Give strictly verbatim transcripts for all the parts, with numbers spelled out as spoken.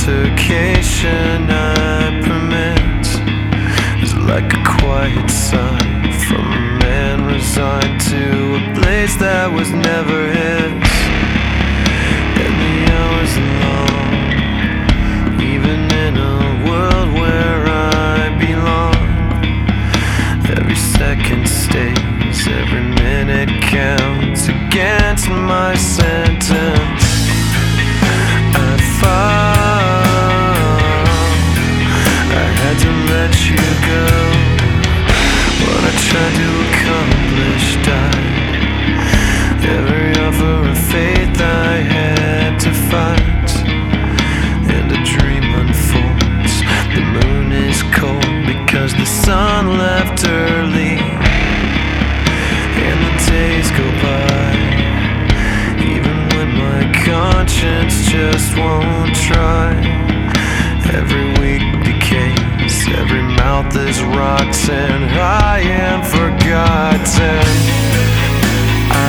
altercation I permit is like a quiet sign from a man resigned to a place that was never his. And the hours are long, even in a world where I belong. Every second stays, every minute counts against my sentence. I thought I had to let you go. What I tried to accomplish died. Every offer of faith I had to fight, and a dream unfolds. The moon is cold because the sun left early, and the days go by, even when my conscience just won't try. Every week decays, every mouth is rotten, I am forgotten. I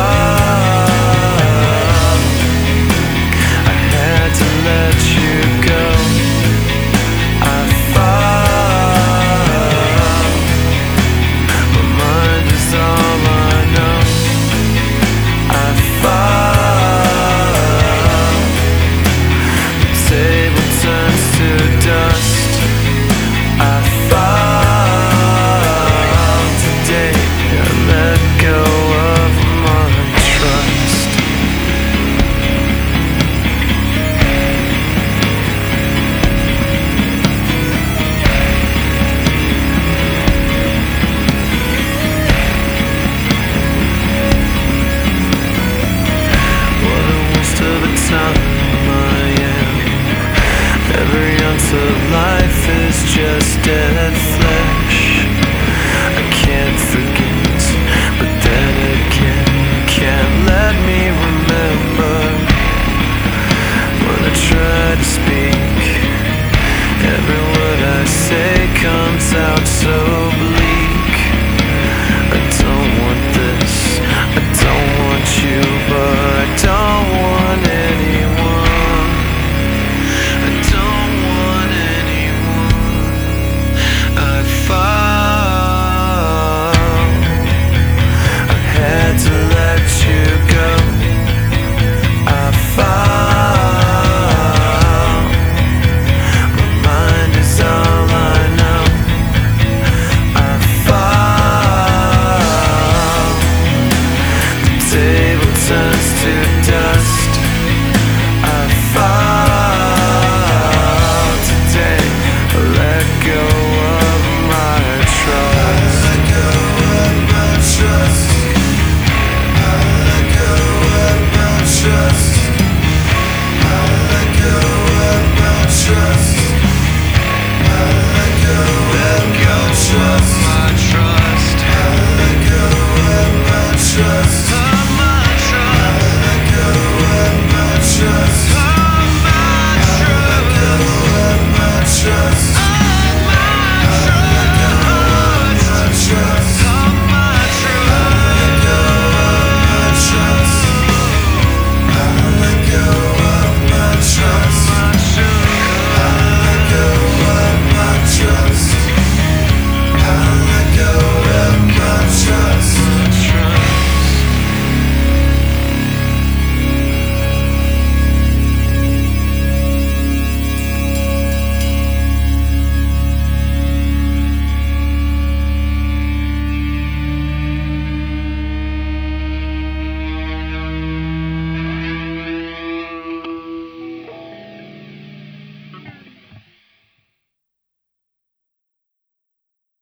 thought I had to let you go. I thought my mind is all I know. I thought the table turns to dust. I thought today I let go of my trust. What a waste of a time I am. Every ounce of life is just dead flesh.